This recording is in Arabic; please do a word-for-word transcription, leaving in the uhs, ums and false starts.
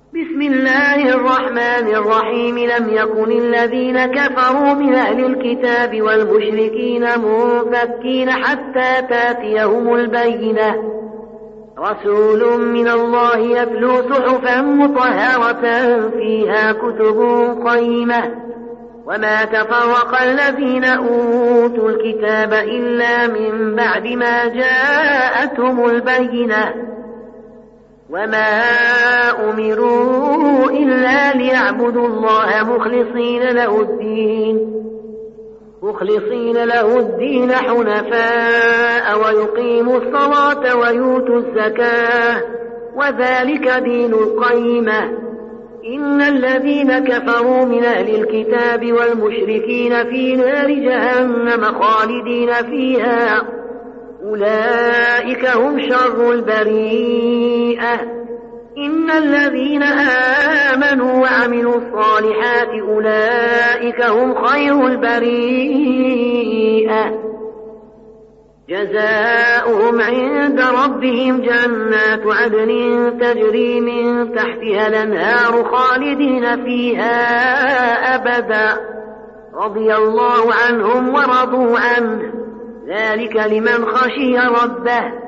بسم الله الرحمن الرحيم. لم يكن الذين كفروا من أهل الكتاب والمشركين منفكين حتى تاتيهم البينة، رسول من الله يتلو صحفا مطهرة فيها كتب قيمة. وما تفرق الذين أوتوا الكتاب إلا من بعد ما جاءتهم البينة، وما أمروا إلا ليعبدوا الله مخلصين له الدين مخلصين له الدين حنفاء ويقيموا الصلاة ويؤتوا الزكاة وذلك دين القيمة. إن الذين كفروا من أهل الكتاب والمشركين في نار جهنم خالدين فيها أولئك هم شر البريئة. إن الذين آمنوا وعملوا الصالحات أولئك هم خير البريئة. جزاؤهم عند ربهم جنات عدن تجري من تحتها الأنهار خالدين فيها أبدا، رضي الله عنهم ورضوا عنه، ذلك لمن خشي ربه.